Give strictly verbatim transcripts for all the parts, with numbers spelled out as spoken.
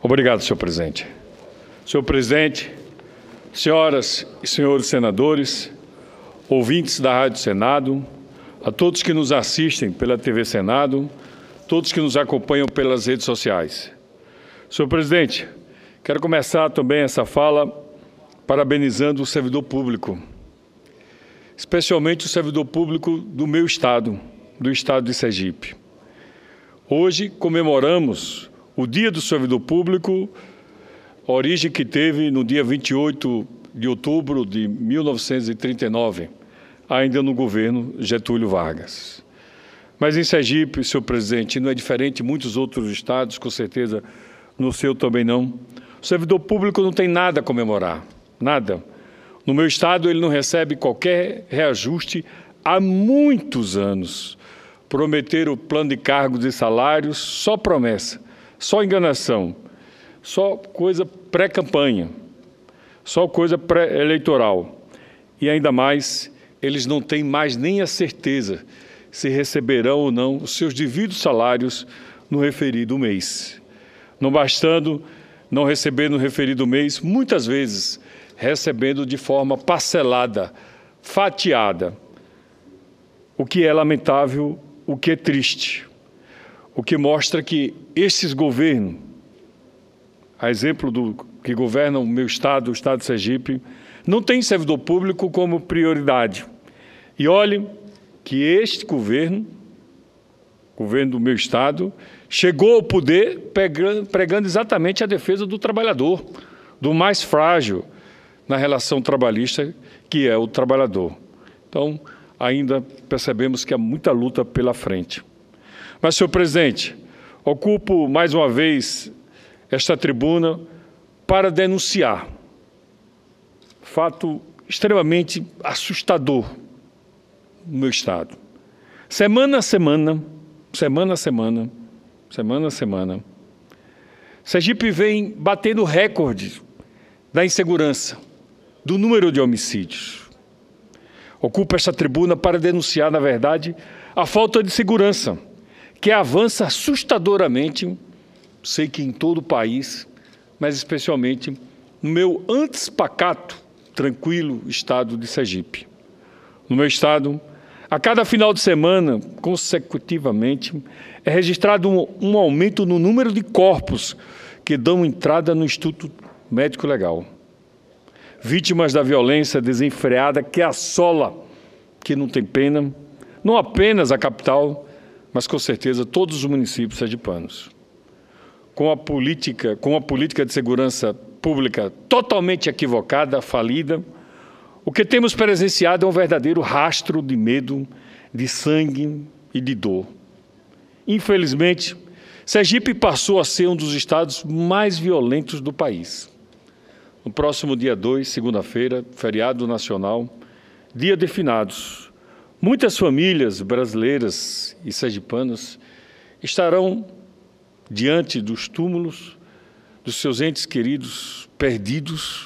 Obrigado, senhor presidente. Senhor presidente, senhoras e senhores senadores, ouvintes da Rádio Senado, a todos que nos assistem pela T V Senado, todos que nos acompanham pelas redes sociais. Senhor presidente, quero começar também essa fala parabenizando o servidor público, especialmente o servidor público do meu estado, do estado de Sergipe. Hoje comemoramos o Dia do Servidor Público, origem que teve no dia vinte e oito de outubro de mil novecentos e trinta e nove, ainda no governo Getúlio Vargas. Mas em Sergipe, senhor presidente, não é diferente de muitos outros estados, com certeza no seu também não. O servidor público não tem nada a comemorar, nada. No meu estado, ele não recebe qualquer reajuste há muitos anos. Prometeram o plano de cargos e salários, só promessa, só enganação, só coisa pré-campanha, só coisa pré-eleitoral. E ainda mais, eles não têm mais nem a certeza se receberão ou não os seus devidos salários no referido mês. Não bastando não receber no referido mês, muitas vezes recebendo de forma parcelada, fatiada, o que é lamentável, o que é triste, o que mostra que esses governos, a exemplo do que governa o meu estado, o estado de Sergipe, não tem servidor público como prioridade. E olhe que este governo, governo do meu estado, chegou ao poder pregando, pregando exatamente a defesa do trabalhador, do mais frágil na relação trabalhista, que é o trabalhador. Então, ainda percebemos que há muita luta pela frente. Mas, senhor presidente, ocupo mais uma vez esta tribuna para denunciar fato extremamente assustador no meu estado. Semana a semana, semana a semana, semana a semana, Sergipe vem batendo recorde da insegurança, do número de homicídios. Ocupo esta tribuna para denunciar, na verdade, a falta de segurança, que avança assustadoramente, sei que em todo o país, mas especialmente no meu antes pacato, tranquilo estado de Sergipe. No meu estado, a cada final de semana, consecutivamente, é registrado um, um aumento no número de corpos que dão entrada no Instituto Médico Legal. Vítimas da violência desenfreada que assola, que não tem pena, não apenas a capital, mas com certeza todos os municípios sergipanos. Com a política, com a política de segurança pública totalmente equivocada, falida, o que temos presenciado é um verdadeiro rastro de medo, de sangue e de dor. Infelizmente, Sergipe passou a ser um dos estados mais violentos do país. No próximo dia dois, segunda-feira, feriado nacional, dia de finados, muitas famílias brasileiras e sergipanas estarão diante dos túmulos dos seus entes queridos perdidos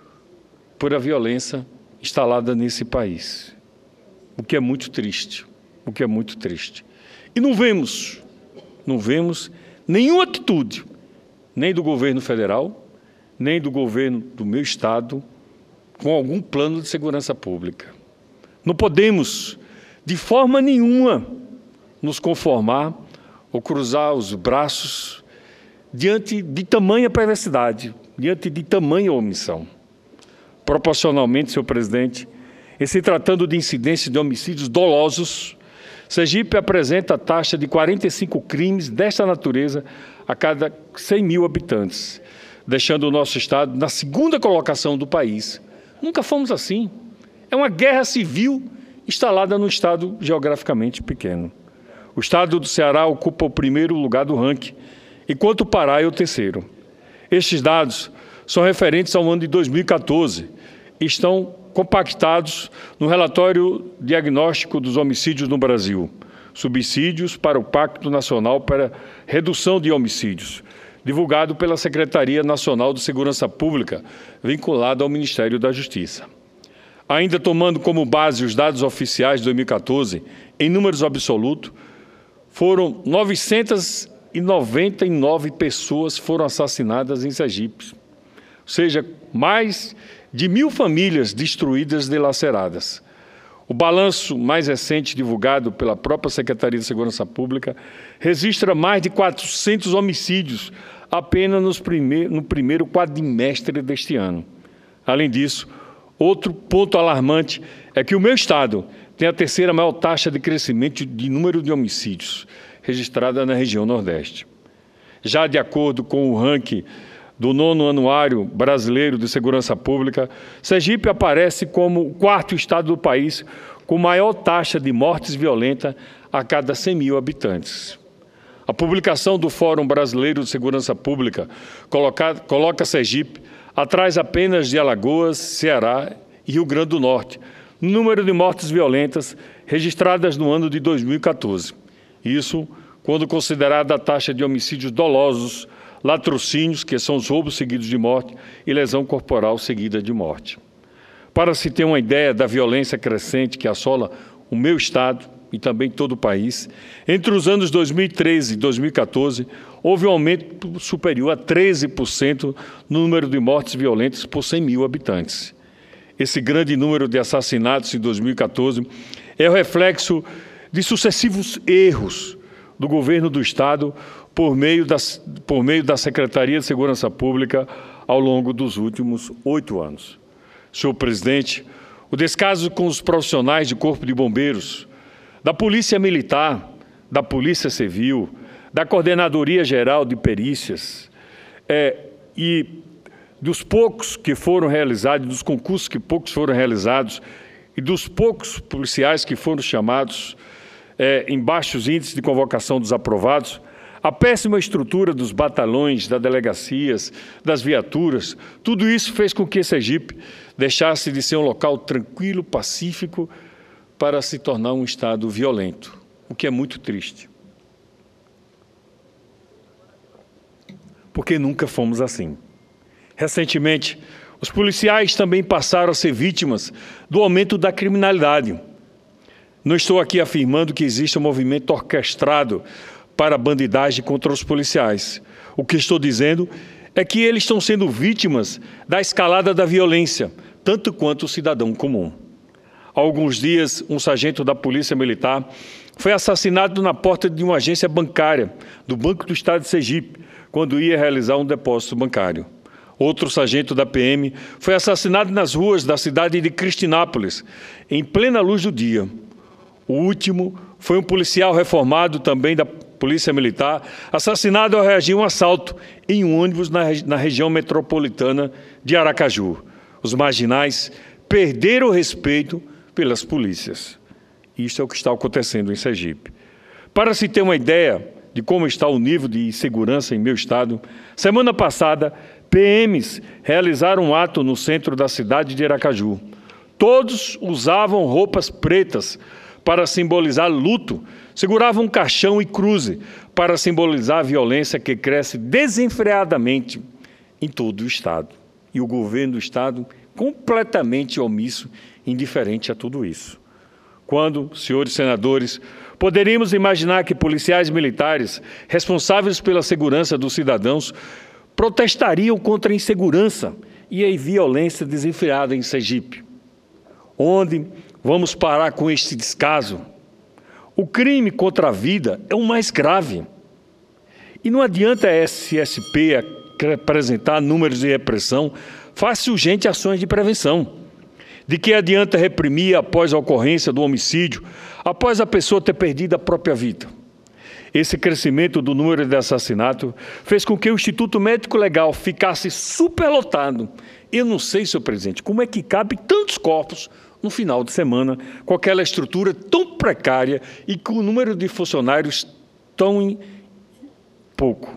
por a violência instalada nesse país. O que é muito triste, o que é muito triste. E não vemos, não vemos nenhuma atitude, nem do governo federal, nem do governo do meu estado, com algum plano de segurança pública. Não podemos, de forma nenhuma, nos conformar ou cruzar os braços diante de tamanha perversidade, diante de tamanha omissão. Proporcionalmente, senhor presidente, em se tratando de incidências de homicídios dolosos, Sergipe apresenta a taxa de quarenta e cinco crimes desta natureza a cada cem mil habitantes, deixando o nosso estado na segunda colocação do país. Nunca fomos assim. É uma guerra civil instalada num estado geograficamente pequeno. O estado do Ceará ocupa o primeiro lugar do ranking, enquanto o Pará é o terceiro. Estes dados são referentes ao ano de dois mil e quatorze e estão compactados no relatório diagnóstico dos homicídios no Brasil, subsídios para o Pacto Nacional para Redução de Homicídios, divulgado pela Secretaria Nacional de Segurança Pública, vinculada ao Ministério da Justiça. Ainda tomando como base os dados oficiais de dois mil e quatorze, em números absolutos, foram novecentas e noventa e nove pessoas foram assassinadas em Sergipe. Ou seja, mais de mil famílias destruídas e dilaceradas. O balanço mais recente, divulgado pela própria Secretaria de Segurança Pública, registra mais de quatrocentos homicídios apenas nos primeir, no primeiro quadrimestre deste ano. Além disso, outro ponto alarmante é que o meu estado tem a terceira maior taxa de crescimento de número de homicídios registrada na região Nordeste. Já de acordo com o ranking do nono Anuário Brasileiro de Segurança Pública, Sergipe aparece como o quarto estado do país com maior taxa de mortes violentas a cada cem mil habitantes. A publicação do Fórum Brasileiro de Segurança Pública coloca, coloca Sergipe atrás apenas de Alagoas, Ceará e Rio Grande do Norte, no número de mortes violentas registradas no ano de dois mil e quatorze. Isso quando considerada a taxa de homicídios dolosos, latrocínios, que são os roubos seguidos de morte, e lesão corporal seguida de morte. Para se ter uma ideia da violência crescente que assola o meu estado e também todo o país, entre os anos dois mil e treze e dois mil e quatorze, houve um aumento superior a treze por cento no número de mortes violentas por cem mil habitantes. Esse grande número de assassinatos em dois mil e quatorze é o reflexo de sucessivos erros do governo do estado por meio, das, por meio da Secretaria de Segurança Pública ao longo dos últimos oito anos. Senhor presidente, o descaso com os profissionais do Corpo de Bombeiros, da Polícia Militar, da Polícia Civil, da Coordenadoria Geral de Perícias é, e dos poucos que foram realizados, dos concursos que poucos foram realizados e dos poucos policiais que foram chamados é, em baixos índices de convocação dos aprovados, a péssima estrutura dos batalhões, das delegacias, das viaturas, tudo isso fez com que Sergipe deixasse de ser um local tranquilo, pacífico, para se tornar um estado violento, o que é muito triste. Porque nunca fomos assim. Recentemente, os policiais também passaram a ser vítimas do aumento da criminalidade. Não estou aqui afirmando que existe um movimento orquestrado para a bandidagem contra os policiais. O que estou dizendo é que eles estão sendo vítimas da escalada da violência, tanto quanto o cidadão comum. Há alguns dias, um sargento da Polícia Militar foi assassinado na porta de uma agência bancária do Banco do Estado de Sergipe, quando ia realizar um depósito bancário. Outro sargento da P M foi assassinado nas ruas da cidade de Cristinápolis, em plena luz do dia. O último foi um policial reformado também da Polícia Militar, assassinado ao reagir a um assalto em um ônibus na, na região metropolitana de Aracaju. Os marginais perderam o respeito pelas polícias. Isso é o que está acontecendo em Sergipe. Para se ter uma ideia de como está o nível de insegurança em meu estado, semana passada, P Ms realizaram um ato no centro da cidade de Aracaju. Todos usavam roupas pretas para simbolizar luto, seguravam um caixão e cruze para simbolizar a violência que cresce desenfreadamente em todo o estado. E o governo do estado completamente omisso, indiferente a tudo isso. Quando, senhores senadores, poderíamos imaginar que policiais militares responsáveis pela segurança dos cidadãos protestariam contra a insegurança e a violência desenfreada em Sergipe? Onde vamos parar com este descaso? O crime contra a vida é o mais grave. E não adianta a S S P apresentar números de repressão, faça urgente ações de prevenção. De que adianta reprimir após a ocorrência do homicídio, após a pessoa ter perdido a própria vida? Esse crescimento do número de assassinatos fez com que o Instituto Médico Legal ficasse superlotado. Eu não sei, senhor presidente, como é que cabe tantos corpos no final de semana, com aquela estrutura tão precária e com o número de funcionários tão em pouco.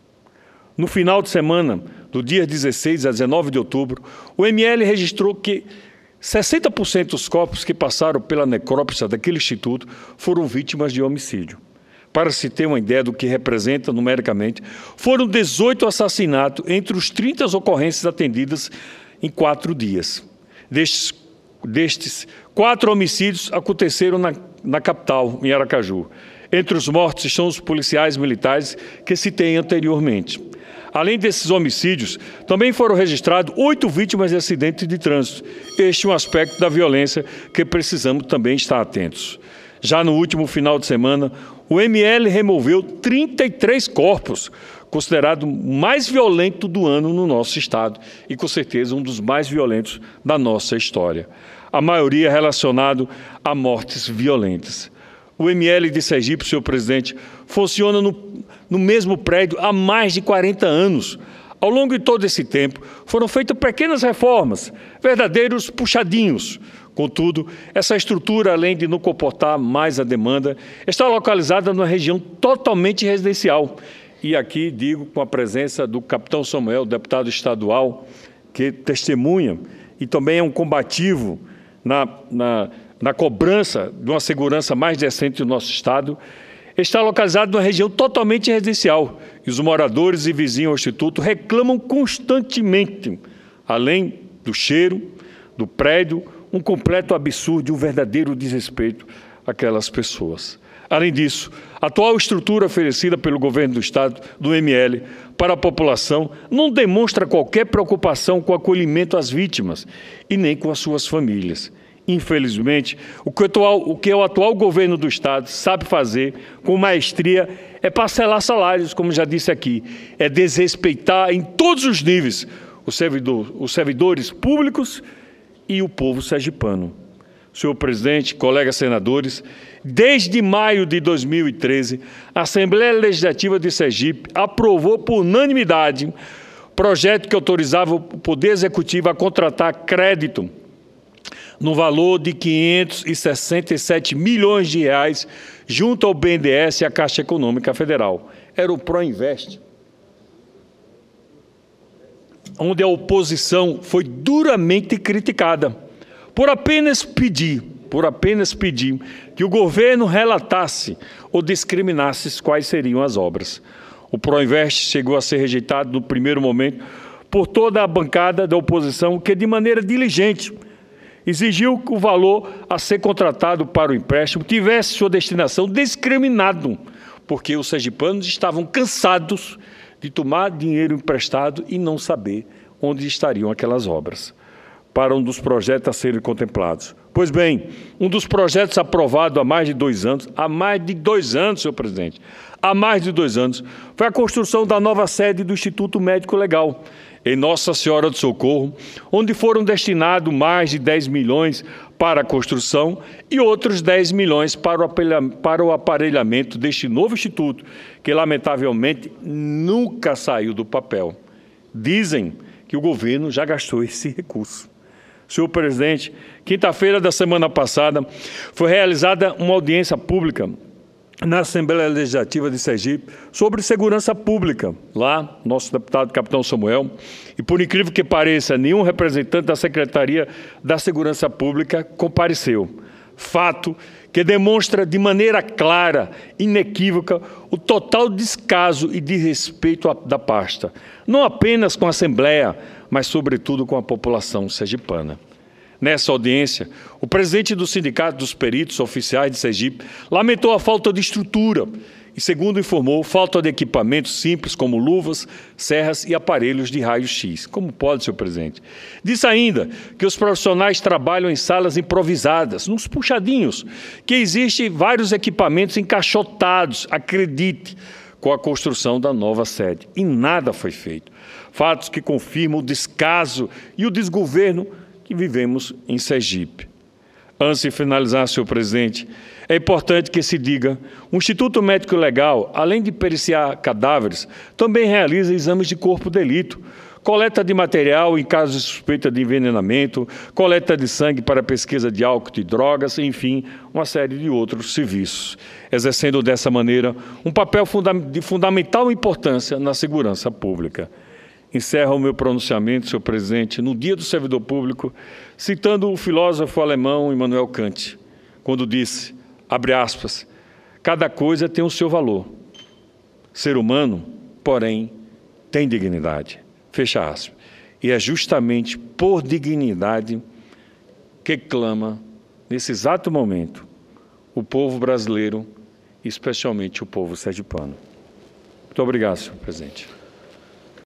No final de semana, do dia dezesseis a dezenove de outubro, o M L registrou que sessenta por cento dos corpos que passaram pela necrópsia daquele instituto foram vítimas de homicídio. Para se ter uma ideia do que representa numericamente, foram dezoito assassinatos entre os trinta ocorrências atendidas em quatro dias. Destes, destes quatro homicídios aconteceram na, na capital, em Aracaju. Entre os mortos estão os policiais militares que citei anteriormente. Além desses homicídios, também foram registrados oito vítimas de acidentes de trânsito. Este é um aspecto da violência que precisamos também estar atentos. Já no último final de semana, o M L removeu trinta e três corpos, considerado o mais violento do ano no nosso estado e, com certeza, um dos mais violentos da nossa história. A maioria relacionado a mortes violentas. O M L de Sergipe, senhor presidente, funciona no, no mesmo prédio há mais de quarenta anos. Ao longo de todo esse tempo, foram feitas pequenas reformas, verdadeiros puxadinhos. Contudo, essa estrutura, além de não comportar mais a demanda, está localizada numa região totalmente residencial. E aqui digo com a presença do capitão Samuel, deputado estadual, que testemunha e também é um combativo na, na, na cobrança de uma segurança mais decente do nosso estado, está localizado numa região totalmente residencial. E os moradores e vizinhos ao Instituto reclamam constantemente, além do cheiro, do prédio, um completo absurdo e um verdadeiro desrespeito àquelas pessoas. Além disso, a atual estrutura oferecida pelo governo do estado, do M L, para a população não demonstra qualquer preocupação com o acolhimento às vítimas e nem com as suas famílias. Infelizmente, o que, o atual, o que o atual governo do estado sabe fazer com maestria é parcelar salários, como já disse aqui, é desrespeitar em todos os níveis os, servidor, os servidores públicos e o povo sergipano. Senhor presidente, colegas senadores, desde maio de dois mil e treze, a Assembleia Legislativa de Sergipe aprovou por unanimidade projeto que autorizava o Poder Executivo a contratar crédito no valor de quinhentos e sessenta e sete milhões de reais junto ao B N D E S e à Caixa Econômica Federal. Era o Proinvest, onde a oposição foi duramente criticada por apenas pedir, por apenas pedir que o governo relatasse ou discriminasse quais seriam as obras. O Proinvest chegou a ser rejeitado no primeiro momento por toda a bancada da oposição, que de maneira diligente exigiu que o valor a ser contratado para o empréstimo tivesse sua destinação discriminado, porque os sergipanos estavam cansados de tomar dinheiro emprestado e não saber onde estariam aquelas obras, para um dos projetos a serem contemplados. Pois bem, um dos projetos aprovado há mais de dois anos, há mais de dois anos, senhor presidente, há mais de dois anos, foi a construção da nova sede do Instituto Médico Legal, em Nossa Senhora do Socorro, onde foram destinados mais de dez milhões para a construção e outros dez milhões para o aparelhamento deste novo instituto, que lamentavelmente nunca saiu do papel. Dizem que o governo já gastou esse recurso. Senhor presidente, quinta-feira da semana passada foi realizada uma audiência pública na Assembleia Legislativa de Sergipe sobre segurança pública. Lá, nosso deputado capitão Samuel, e por incrível que pareça, nenhum representante da Secretaria da Segurança Pública compareceu. Fato que demonstra de maneira clara, inequívoca, o total descaso e desrespeito da pasta, não apenas com a Assembleia, mas sobretudo com a população sergipana. Nessa audiência, o presidente do Sindicato dos Peritos Oficiais de Sergipe lamentou a falta de estrutura e, segundo informou, falta de equipamentos simples como luvas, serras e aparelhos de raio-x. Como pode, senhor presidente? Disse ainda que os profissionais trabalham em salas improvisadas, nos puxadinhos, que existem vários equipamentos encaixotados, acredite, com a construção da nova sede. E nada foi feito. Fatos que confirmam o descaso e o desgoverno que vivemos em Sergipe. Antes de finalizar, senhor presidente, é importante que se diga, o Instituto Médico Legal, além de periciar cadáveres, também realiza exames de corpo de delito, coleta de material em caso de suspeita de envenenamento, coleta de sangue para pesquisa de álcool e drogas, enfim, uma série de outros serviços, exercendo dessa maneira um papel funda- de fundamental importância na segurança pública. Encerro o meu pronunciamento, senhor presidente, no Dia do Servidor Público, citando o filósofo alemão Immanuel Kant, quando disse, abre aspas, cada coisa tem o seu valor. Ser humano, porém, tem dignidade. Fecha aspas. E é justamente por dignidade que clama, nesse exato momento, o povo brasileiro especialmente o povo sergipano. Muito obrigado, senhor presidente.